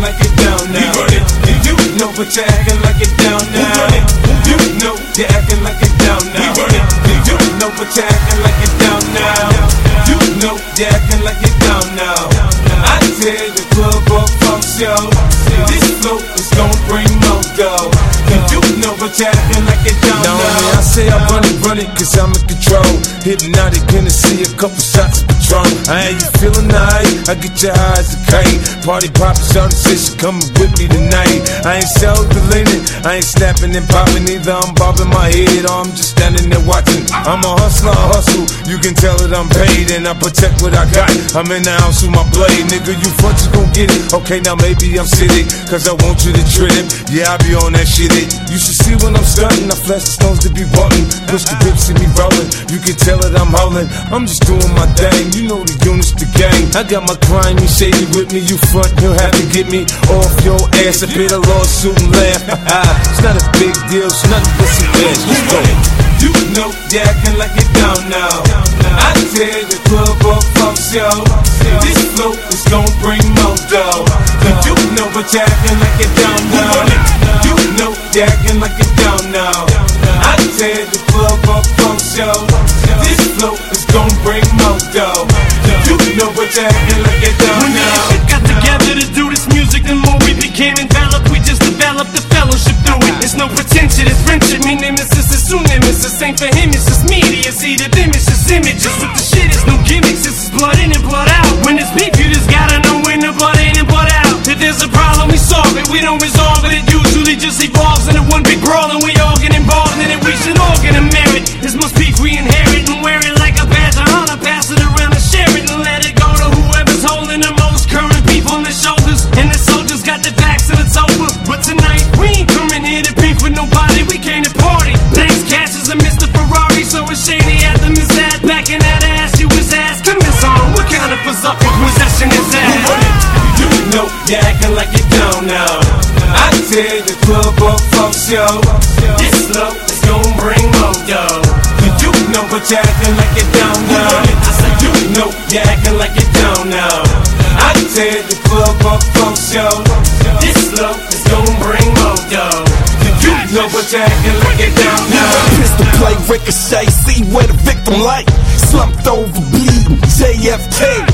like it down now. You know what you're acting like it down now. You know you're acting like it down now. You know what you're acting like it down now. You know you're acting like it down now. I tear the club up from show. This flow is gon' bring more dough. You know what you're acting like it down now. I say I run it, cause I'm in control. Hypnotic Hennessy, a couple shots of Patron. I ain't you feeling nice, I get your eyes a kite. Party poppin', shawty say she coming with me tonight. I ain't self-deleting, I ain't snapping and popping either. I'm bobbing my head or I'm just standing there watching. I'm a hustler, I hustle, you can tell that I'm paid. And I protect what I got, I'm in the house with my blade. Nigga, you front, you gon' get it. Okay, now maybe I'm sitting, cause I want you to trip. Yeah, I be on that shit. You should see when I'm stunting, I flash the stones to be button. Push the whip, see me rolling, you can tell that I'm howling. I'm just doing my thing, you know the units, the gang. I got my crime, you shady with me, you front, you'll have to get me off your ass. I bit a lawsuit and laugh. It's not a big deal, it's nothing but some ass. Let's go. You know you're acting like it down now. I tear the club up from show. This flow is gon' bring more dough. You know what you're acting like it down now. You know you're acting like it down now. I tear the club up from show. This flow is gon' bring more dough. You know what you're acting like it down now. When we got together to do this music, the more we became enveloped. We just developed the fellowship through it. It's no pretension, it's friendship. Me nemesis is soon nemesis. Ain't for him, it's just media. See the them, it's just images. With the shit, it's no gimmicks. This is blood in and blood out. When it's beef, you just gotta know when the blood in and blood out. If there's a problem, we solve it. We don't resolve it. It usually just evolves into one big brawl, and we all get involved in it. We should all get a merit. This must be we inherit and wear it like a badge of honor. Pass it around and share it and let it go to whoever's holding the most current beef on their shoulders. And the soldiers got their backs and it's over. But tonight we ain't coming here to beef with nobody. We came to party. Thanks, Cassius and Mr. Ferrari. So it's shady at the Miss Ad. Back in that ass, you was asking this on. What kind of possession is that? You know you're acting like it down now. I tear the club up from show. This flow is gon' bring more dough. You know what you're acting like it down now. I said you know you're acting like it down now. I tear the club up from show. This flow is gon' bring more dough. You know what you're acting like it down now. Pistol play, ricochet, see where the victim like. Slumped over, bleeding, JFK.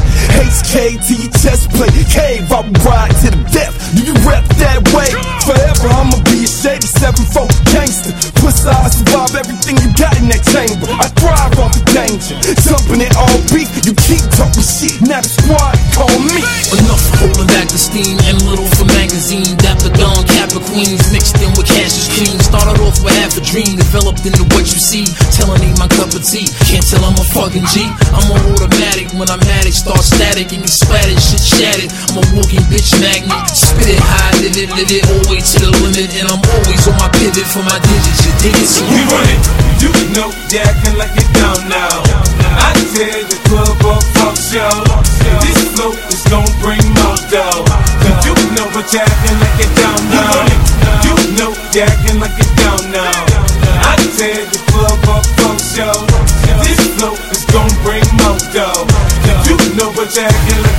HK to your chest plate, cave, I will ride to the death. Do you rep that way? Forever I'ma be a shady 7-4 gangster. Plus I survive everything you got in that chamber. I thrive off the danger, jumping it all beef. You keep talking shit, now the squad call me. Enough holding back the steam, and little for magazine. Dapper Dawn, Kappa Queens, mixed in with Cassius Cream. Started off with half a dream, developed into what you see. Telling ain't my cup of tea, can't tell I'm a fucking G. I'm on automatic, when I'm at it, start static and get splattered, shit shattered. I'm a walking bitch magnet, spit it high, live it, all the way to the limit. And I'm always on my pivot for my digits, you dig it? So we run it, you know you're acting like it down now. I tear the club up from show. This flow is gon' bring more dough. You know what you're acting like it down now. You know you're acting like it down now. I tear the club up from show. This flow is gon' bring more dough. You know what you're acting like